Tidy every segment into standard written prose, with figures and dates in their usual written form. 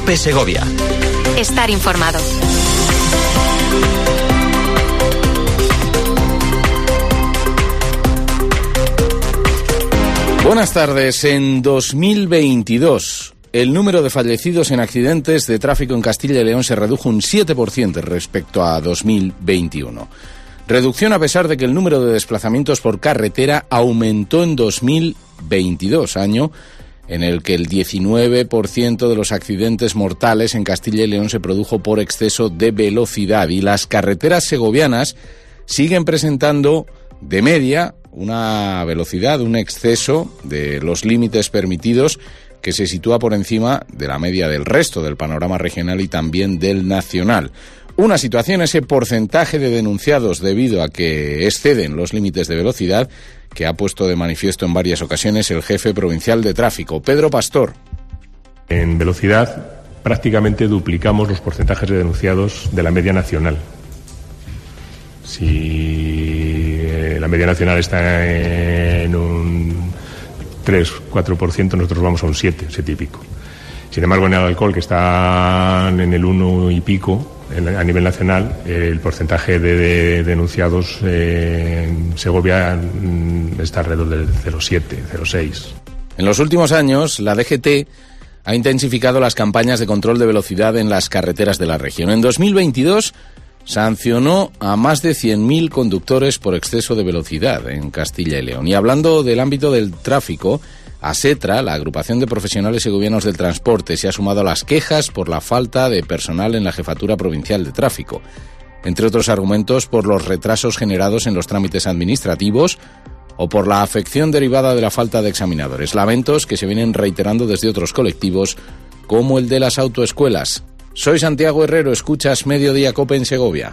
COPE Segovia. Estar informado. Buenas tardes. En 2022, el número de fallecidos en accidentes de tráfico en Castilla y León se redujo un 7% respecto a 2021. Reducción a pesar de que el número de desplazamientos por carretera aumentó en 2022, año en el que el 19% de los accidentes mortales en Castilla y León se produjo por exceso de velocidad, y las carreteras segovianas siguen presentando de media una velocidad, un exceso de los límites permitidos que se sitúa por encima de la media del resto del panorama regional y también del nacional. Una situación, ese porcentaje de denunciados debido a que exceden los límites de velocidad, que ha puesto de manifiesto en varias ocasiones el jefe provincial de tráfico, Pedro Pastor. En velocidad prácticamente duplicamos los porcentajes de denunciados de la media nacional. Si la media nacional está en un 3-4%, nosotros vamos a un 7 y pico. Sin embargo, en el alcohol, que está en el 1 y pico a nivel nacional, el porcentaje de denunciados en Segovia está alrededor del 0,7, 0,6. En los últimos años, la DGT ha intensificado las campañas de control de velocidad en las carreteras de la región. En 2022 sancionó a más de 100.000 conductores por exceso de velocidad en Castilla y León. Y hablando del ámbito del tráfico, ASETRA, la agrupación de profesionales segovianos del transporte, se ha sumado a las quejas por la falta de personal en la Jefatura Provincial de Tráfico. Entre otros argumentos, por los retrasos generados en los trámites administrativos o por la afección derivada de la falta de examinadores. Lamentos que se vienen reiterando desde otros colectivos, como el de las autoescuelas. Soy Santiago Herrero, escuchas Mediodía Cope en Segovia.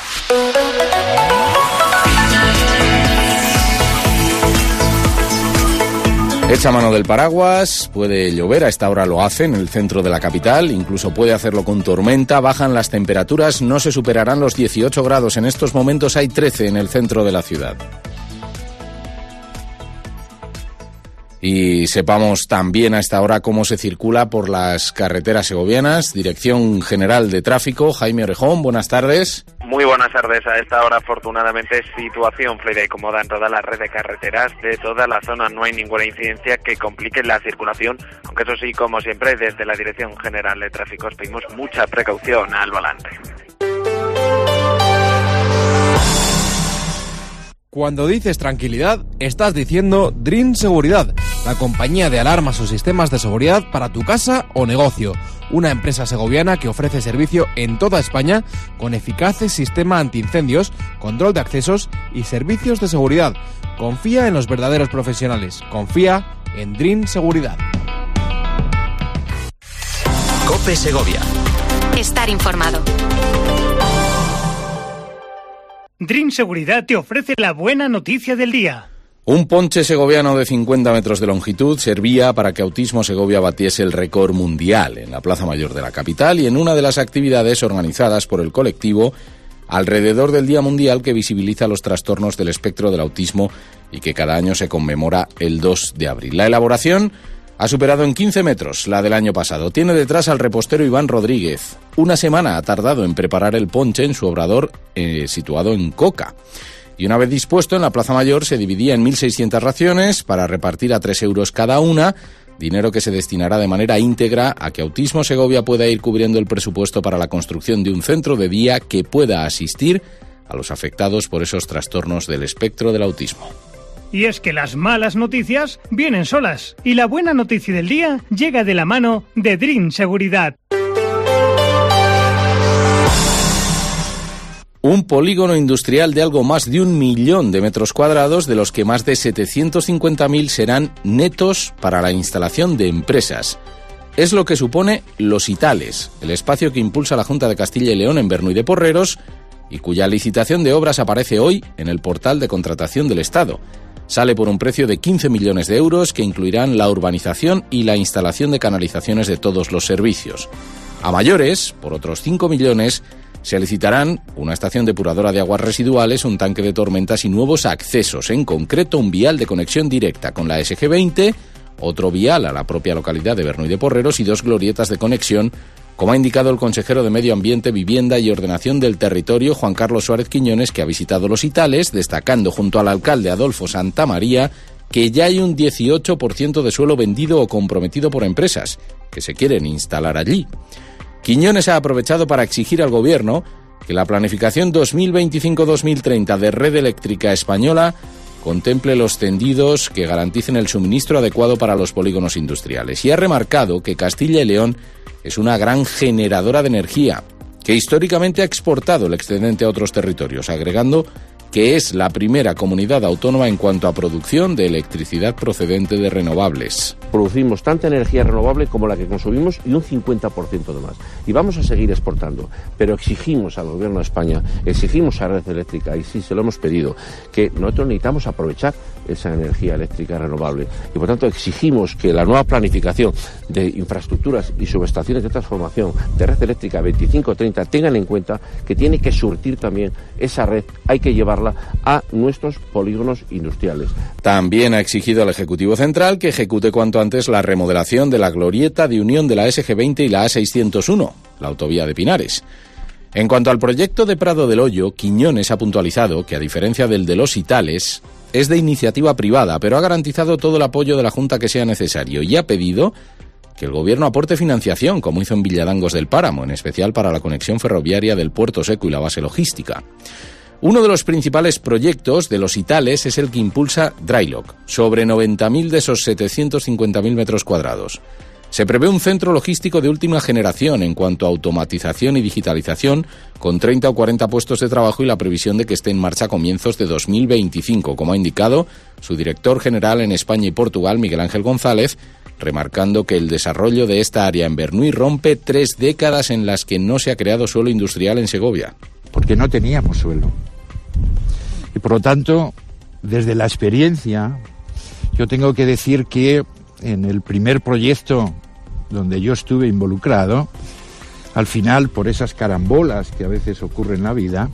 Echa mano del paraguas, puede llover, a esta hora lo hace en el centro de la capital, incluso puede hacerlo con tormenta, bajan las temperaturas, no se superarán los 18 grados, en estos momentos hay 13 en el centro de la ciudad. Y sepamos también a esta hora cómo se circula por las carreteras segovianas. Dirección General de Tráfico, Jaime Orejón, buenas tardes. Muy buenas tardes. A esta hora, afortunadamente, situación fluida y cómoda en toda la red de carreteras de toda la zona. No hay ninguna incidencia que complique la circulación, aunque eso sí, como siempre, desde la Dirección General de Tráfico os pedimos mucha precaución al volante. Cuando dices tranquilidad, estás diciendo Dream Seguridad, la compañía de alarmas o sistemas de seguridad para tu casa o negocio. Una empresa segoviana que ofrece servicio en toda España con eficaz sistema antiincendios, control de accesos y servicios de seguridad. Confía en los verdaderos profesionales. Confía en Dream Seguridad. COPE Segovia. Estar informado. Dream Seguridad te ofrece la buena noticia del día. Un ponche segoviano de 50 metros de longitud servía para que Autismo Segovia batiese el récord mundial en la Plaza Mayor de la capital y en una de las actividades organizadas por el colectivo alrededor del Día Mundial que visibiliza los trastornos del espectro del autismo y que cada año se conmemora el 2 de abril. La elaboración ha superado en 15 metros la del año pasado. Tiene detrás al repostero Iván Rodríguez. Una semana ha tardado en preparar el ponche en su obrador situado en Coca. Y una vez dispuesto en la Plaza Mayor se dividía en 1.600 raciones para repartir a 3 euros cada una, dinero que se destinará de manera íntegra a que Autismo Segovia pueda ir cubriendo el presupuesto para la construcción de un centro de día que pueda asistir a los afectados por esos trastornos del espectro del autismo. Y es que las malas noticias vienen solas y la buena noticia del día llega de la mano de Dream Seguridad. Un polígono industrial de algo más de 1 millón de metros cuadrados, de los que más de 750.000 serán netos para la instalación de empresas. Es lo que supone Los Itales, el espacio que impulsa la Junta de Castilla y León en Bernuy de Porreros y cuya licitación de obras aparece hoy en el portal de contratación del Estado. Sale por un precio de 15 millones de euros que incluirán la urbanización y la instalación de canalizaciones de todos los servicios. A mayores, por otros 5 millones, se licitarán una estación depuradora de aguas residuales, un tanque de tormentas y nuevos accesos, en concreto un vial de conexión directa con la SG20, otro vial a la propia localidad de Bernuy de Porreros y 2 glorietas de conexión como ha indicado el consejero de Medio Ambiente, Vivienda y Ordenación del Territorio, Juan Carlos Suárez Quiñones, que ha visitado los Itales, destacando junto al alcalde Adolfo Santamaría que ya hay un 18% de suelo vendido o comprometido por empresas que se quieren instalar allí. Quiñones ha aprovechado para exigir al Gobierno que la planificación 2025-2030 de Red Eléctrica Española contemple los tendidos que garanticen el suministro adecuado para los polígonos industriales. Y ha remarcado que Castilla y León es una gran generadora de energía, que históricamente ha exportado el excedente a otros territorios, agregando que es la primera comunidad autónoma en cuanto a producción de electricidad procedente de renovables. Producimos tanta energía renovable como la que consumimos y un 50% de más. Y vamos a seguir exportando, pero exigimos al Gobierno de España, exigimos a Red Eléctrica, y sí se lo hemos pedido, que nosotros necesitamos aprovechar esa energía eléctrica renovable. Y por tanto exigimos que la nueva planificación de infraestructuras y subestaciones de transformación de Red Eléctrica 25-30 tengan en cuenta que tiene que surtir también esa red, hay que llevarla a nuestros polígonos industriales. También ha exigido al Ejecutivo Central que ejecute cuanto antes la remodelación de la glorieta de unión de la SG20 y la A601, la autovía de Pinares. En cuanto al proyecto de Prado del Hoyo, Quiñones ha puntualizado que, a diferencia del de los Itales, es de iniciativa privada, pero ha garantizado todo el apoyo de la Junta que sea necesario y ha pedido que el Gobierno aporte financiación, como hizo en Villadangos del Páramo, en especial para la conexión ferroviaria del Puerto Seco y la base logística. Uno de los principales proyectos de los Itales es el que impulsa Drylock, sobre 90.000 de esos 750.000 metros cuadrados. Se prevé un centro logístico de última generación en cuanto a automatización y digitalización, con 30 o 40 puestos de trabajo y la previsión de que esté en marcha a comienzos de 2025, como ha indicado su director general en España y Portugal, Miguel Ángel González, remarcando que el desarrollo de esta área en Bernuy rompe 3 décadas en las que no se ha creado suelo industrial en Segovia. Porque no teníamos suelo. Y por lo tanto, desde la experiencia, yo tengo que decir que en el primer proyecto donde yo estuve involucrado, al final, por esas carambolas que a veces ocurren en la vida,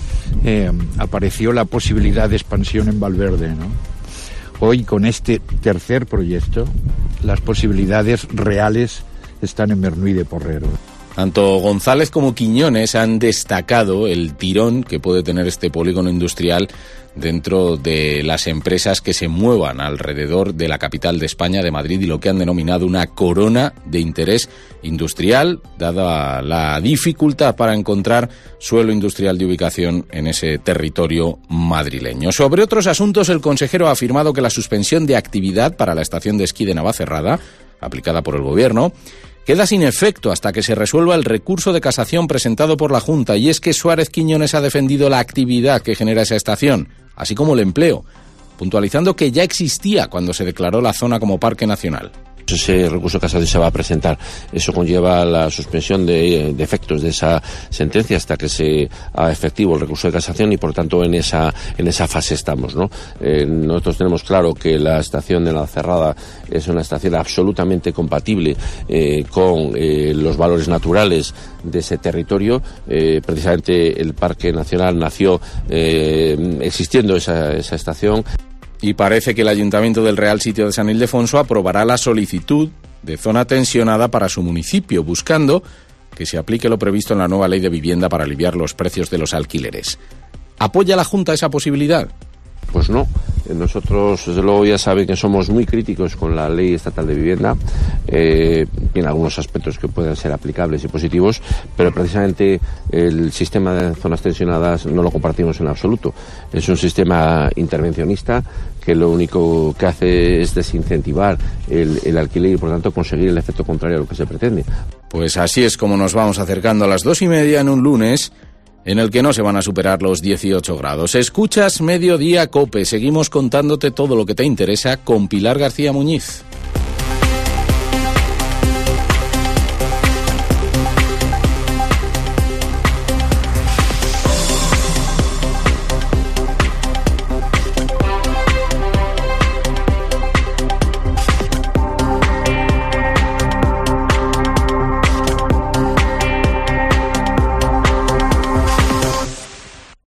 apareció la posibilidad de expansión en Valverde, ¿no? Hoy, con este tercer proyecto, las posibilidades reales están en Bernuy de Porrero. Tanto González como Quiñones han destacado el tirón que puede tener este polígono industrial dentro de las empresas que se muevan alrededor de la capital de España, de Madrid, y lo que han denominado una corona de interés industrial, dada la dificultad para encontrar suelo industrial de ubicación en ese territorio madrileño. Sobre otros asuntos, el consejero ha afirmado que la suspensión de actividad para la estación de esquí de Navacerrada, aplicada por el Gobierno, queda sin efecto hasta que se resuelva el recurso de casación presentado por la Junta, y es que Suárez Quiñones ha defendido la actividad que genera esa estación, así como el empleo, puntualizando que ya existía cuando se declaró la zona como parque nacional. Ese recurso de casación se va a presentar. Eso conlleva la suspensión de efectos de esa sentencia hasta que se haga efectivo el recurso de casación, y por tanto en esa fase estamos, ¿no? Nosotros tenemos claro que la estación de Navacerrada es una estación absolutamente compatible con los valores naturales de ese territorio. Precisamente el Parque Nacional nació existiendo esa estación. Y parece que el Ayuntamiento del Real Sitio de San Ildefonso aprobará la solicitud de zona tensionada para su municipio, buscando que se aplique lo previsto en la nueva ley de vivienda para aliviar los precios de los alquileres. ¿Apoya la Junta esa posibilidad? Pues no. Nosotros, desde luego, ya saben que somos muy críticos con la Ley Estatal de Vivienda. Tiene algunos aspectos que pueden ser aplicables y positivos, pero precisamente el sistema de zonas tensionadas no lo compartimos en absoluto. Es un sistema intervencionista que lo único que hace es desincentivar el alquiler y, por tanto, conseguir el efecto contrario a lo que se pretende. Pues así es como nos vamos acercando a las 2:30 en un lunes en el que no se van a superar los 18 grados. Escuchas Mediodía COPE. Seguimos contándote todo lo que te interesa con Pilar García Muñiz.